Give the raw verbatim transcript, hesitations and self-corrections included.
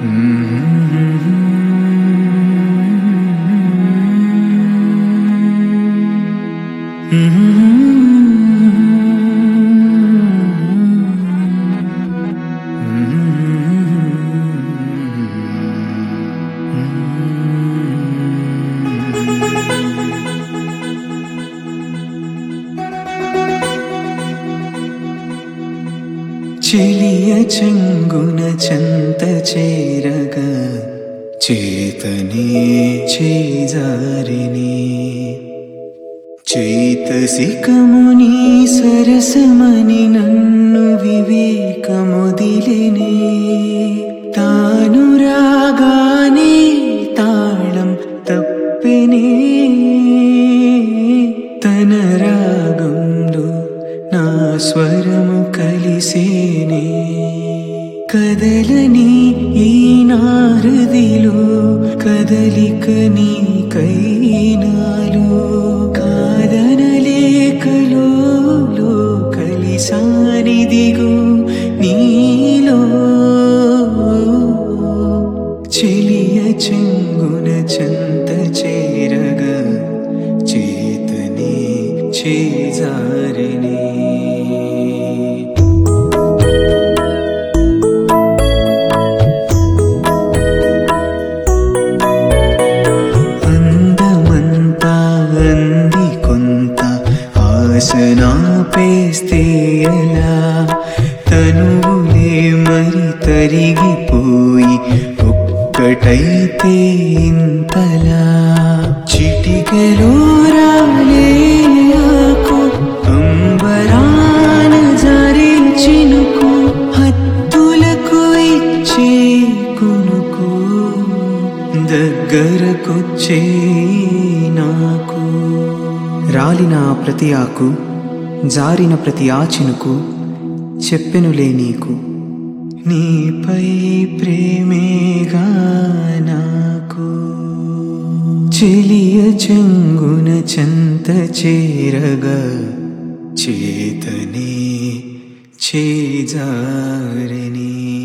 చెలియ చెంగున చెంత చేరగా చేతనే చేజారిని చైతసికముని సరసమని నన్ను వివేకముదిలినే తాను రాగానే తాళం తప్పెనే తన రాగంలో నా స్వరము కలిసేనే కదలని ఈ నారదిలో కదలిక నీ కైనాలు కాదనలేకలో కలిసానిదిగో నీలో చెలియ చెంగున చెంత చేరగా చేతనే చేజారిని ఆసనాపేస్తే ఎలా తనువులే మరి తరిగిపోయి ఒక్కటైతే ఇంతలా చిటికెలో రాలేకు అంబరాన జారే చినుకు హత్తులకు ఇచ్చే కునుకు దగ్గరకొచ్చే నాకు రాలిన ప్రతి ఆకు జారిన ప్రతి ఆచినుకు చెప్పెనులే నీకు నీపై ప్రేమేగా నాకు చెలియ చెంగున చెంత చేరగా చేతనే చేజారిని.